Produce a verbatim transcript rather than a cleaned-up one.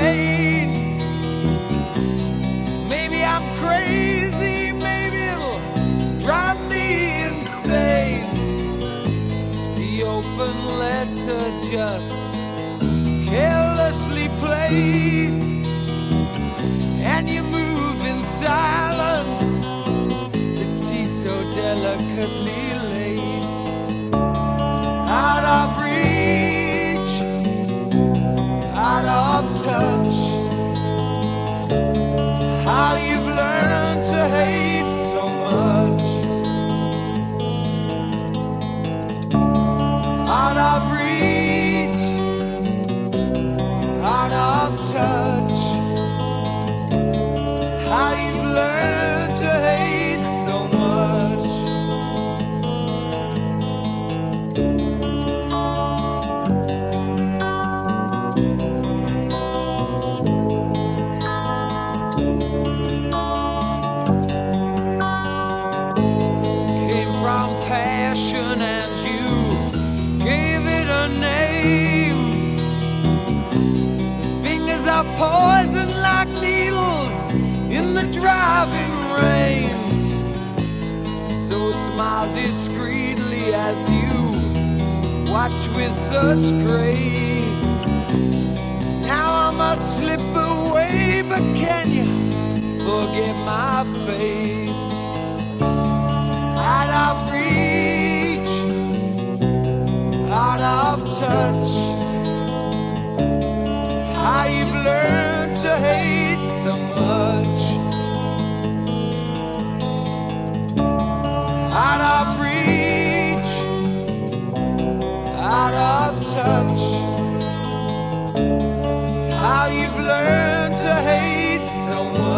pain. Maybe I'm crazy, maybe it'll drive me insane. The open letter just carelessly placed, and you move in silence, the tea so delicately laced. Out of reach, out of touch, how you've learned to hate so much. Out of reach, out of touch, how you've learned to hate so much. Came from passion and you gave it a name. The fingers are poison like needles in the driving rain. So smile discreetly as you watch with such grace. Now I must slip away, but can you forget my face? Out of reach, out of touch, how you've learned to hate so much. Out of reach, out of touch, how you've learned to hate so much.